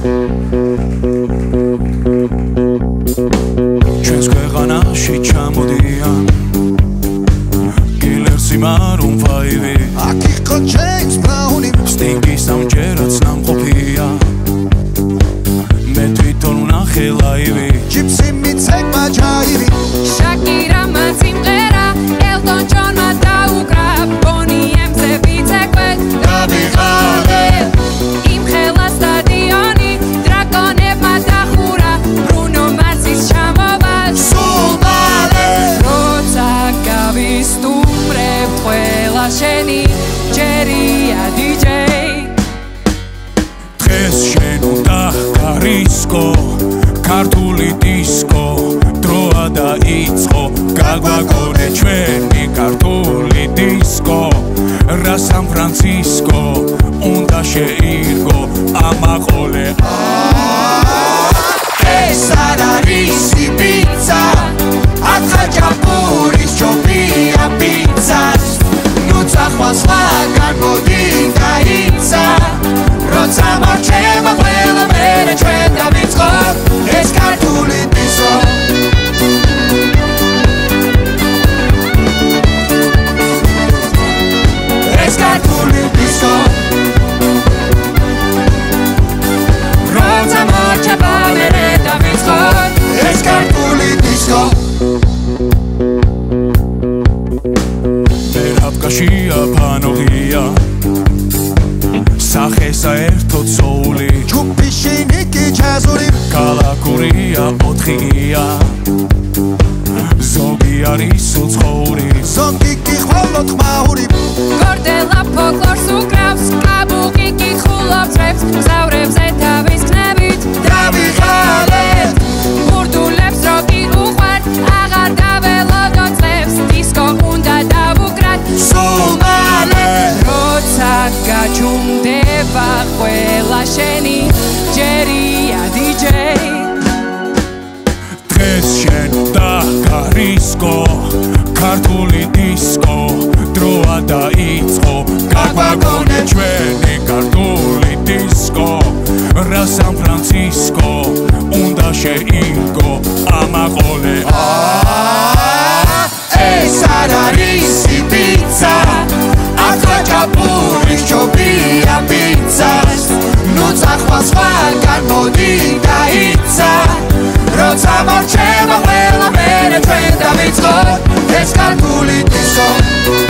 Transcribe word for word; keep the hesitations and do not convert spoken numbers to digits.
ჩვენს ქვეყანაში ჩამოდიან კილერსი მარუნ ფაივი აქ იყო ჯეიმს ბრაუნი სტინგის სამჯერაც ნამყოფია მე თვითონ ვნახე ლაივი ჯიპსი მიცემა ჯაივი შაკირამა სიმღერა ელტონ ჯონმა დაუკრა ბონი ემზე ვიცეკვე დავიღალე იმ ხელა სტადიონი დრაკონებმა დახურა ბრუნო მარსის ჩამოვა სულ მალე როცა გავისტუმრებ ყველა შენი ჯერია დიჯეი დღეს შენ უნდა გარისკო ქართული დისკო დროა დაიწყო გაგვაგონე ჩვენი ქართული დისკო რა სან ფრანცისკო უნდა შეირგო ამაყოლე ეს არ არის პიცა აქ ხაჭაპურის ჯობია პიცას ნუ წახვალ სხვაგან მოდი გაიცა როცა მარჩება ყველა მერე ჩვენ დავიწყო ეს ქართული დისკო ეს ქართული დისკო როცა მარჩება მერე დავიწყო ეს ქართული დისკო მერაბკაშია ფანოღია სახე საერთოდ სოული ჯუბი შინიკი ჯაზური კალაკურია ოთხია ზოგი არის უცხოური ზოგი კი ხოლოდ ხმაური გორდელა ფოლკლორს უკრავს კაბუკი კითხულობს რეპს მგზავრებზე თავის ქნებით დავიღალე ბურდულებს როკი უყვართ აღარ დაველოდო წლებს დისკო უნდა დავუკრათ სულ მალე როცა გაჩუმდება ყველა შენი ჯერია დიჯეი დღეს შენ უნდა გარისკო ქართული დისკო დროა დაიწყო გაგვაგონე ჩვენი ქართული დისკო რა სან ფრანცისკო უნდა შეირგო ამაყოლე ეს არ არის პიცა აქ ხაჭაპურის ჯობია პიცას ნუ წახვალ სხვაგან მოდი გაიცა როცა მარჩება ყველა მერე ჩვენ დავიწყო ეს ქართული დისკო